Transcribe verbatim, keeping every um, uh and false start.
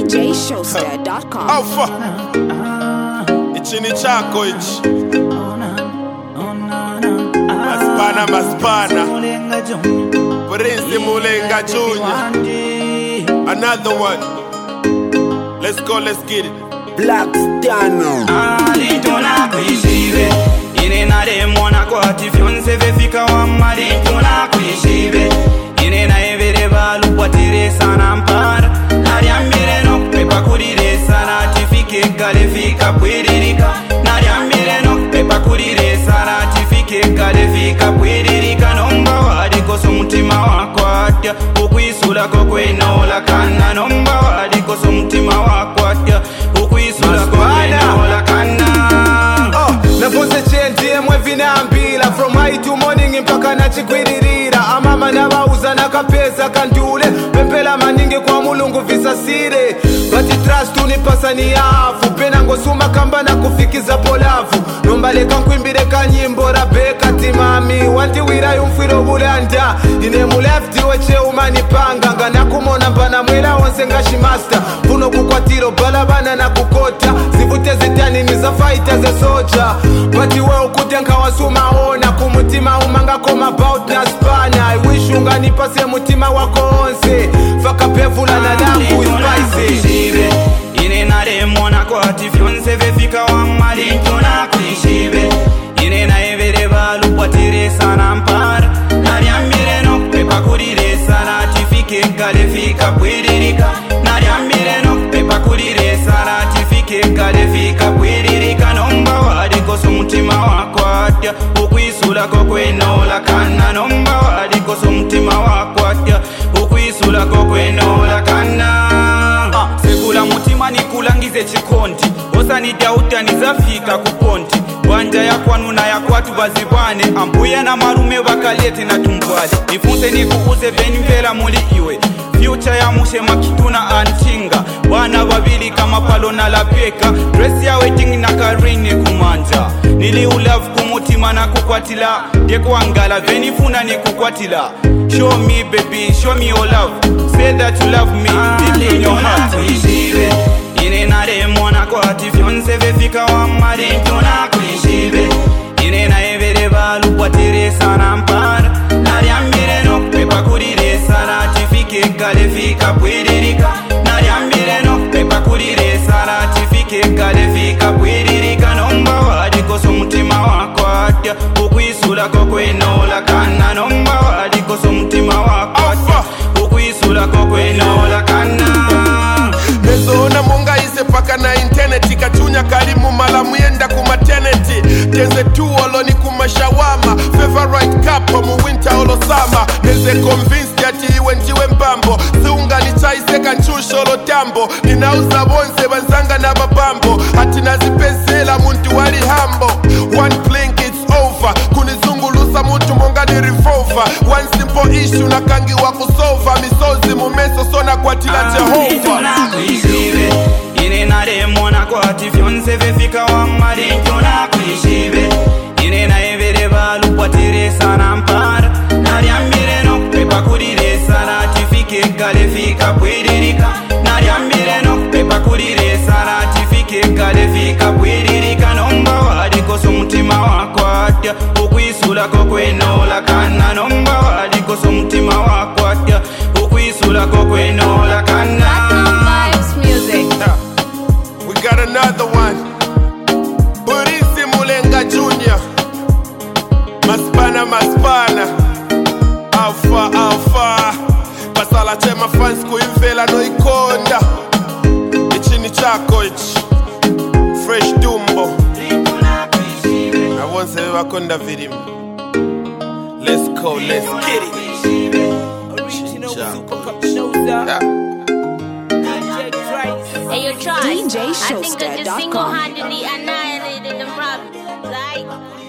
j showster dot com. Alpha Ichini chako ichi Maspana maspana Prince Mulenga Junior Another one. Let's go, let's get it. Black Stano Alitona kuishibe Ine nare mwana kwa tifionse vefika wa Alitona kuishibe Ine na evere balu kwa tire sana mpara Nari ambire no pepa kurire sana Tifike kale fika pwiririka Nari ambire no pepa kurire sana Tifike kale fika pwiririka Nomba wadi koso mutima wako atya Ukwisula kokwe nola kana Nomba wadi koso mutima wako atya Ukwisula kokwe nola kana Nafose chentie mwevinambila From high to morning mpaka nachikwiririra Amama nabauza nakapesa kandule Pempela maningi kwa mulungu visasire Bati trust unipasa ni afu Pena ngosuma kamba na kufikiza polavu Nombaleka nkwimbire kanyimbo rabeka timami Wanti wira yumfiro bulanda Ine mulefti weche umanipanga Ngana kumona mbana mwela onse ngashi master Puno kukwatiro balabana na kukota Zivute zitani niza fighter ze soja Bati we ukute nkawasuma ona Kumutima umanga koma about na spana I wish unganipase mutima wako onse Faka pevula na langu spicy Ine nare mwana kwa tifionse vefika wa Alitona kuishibe Ine na evere balu kwa tire sana mpara Nari ambire no pepa kurire sana Tifike kale fika pwiririka Nari ambire no pepa kurire sana Tifike kale fika pwiririka Nomba wadi koso mutima wako atya Ukwisula kokwe nola kana Nomba wadi koso mutima wako atya Ukwisula kokwe nola kana Sekula mutima nikulangize chikondi Osa nidauta nizafika kuponti Wanja ya kwanu na ya kwatu bazibane Ambuya na marume bakalete na tumbwale Nifunse nikuuze veni mvela muli iwe Future ya mushe makituna antinga Wana babili kama palo na lapeka Dress ya wedding na karini kumanja Nili ulavu kumutima na kukwatila Deko angala veni funa ni kukwatila Show me baby, show me your love Say that you love me, deep in your heart Kuishibe, ine nare mwana kwa tifionse vefika wa Alitona kuishibe Ine na evere balu kwa tire sana mpara Nari ambire no pepa kurire sana Tifike kale fika pwiririka Nari ambire no pepa kurire sana Tifike kale fika pwiririka Nomba wadi koso mutima wako atya Ukwisula kokwe nola kana Nomba wadi koso mutima wako atya Ukwisula kokwe nola kana Nezoona munga ise paka na interneti Kachunya kalimu mala muyenda kumateneti Tenze tu olo ni kumashawama Favorite couple mu winter olo summer Neze convinced yati iwe njiwe mbambo Siunga ni chaise kanchusho olo tambo Ninauza bonse banzanga na babambo Hati nazipesela muntu wali hambo One blink it's over Kunizungulusa mutu monga ni revolver One simple issue na kangi wa kusova Misozi mumeso sona kwa tila Jehova kuishibe Ine nare mwana kwa tifionse vefika wa Alitona kuishibe Ine na evere balu kwa tire sana mpara Nari ambire no pepa kurire sana Tifike kale fika pwiririka Nari ambire no pepa kurire sana Tifike kale fika pwiririka Nomba wadi koso mutima wako atya Ukwisula kokwe nola kana Nomba wadi koso mutima wako atya Ukwisula kokwe nola kana We got another one. Prince Mulenga Junior Maspana maspana Alpha alpha Basala chema fans kuimvela no ikonda Ichini chako ichi Fresh Dumbo Na wonse wakonda vidim. Let's go, let's get it. Original super cup shows Hey, you try. d j I think I showster just dot com. single-handedly annihilated the problem, right?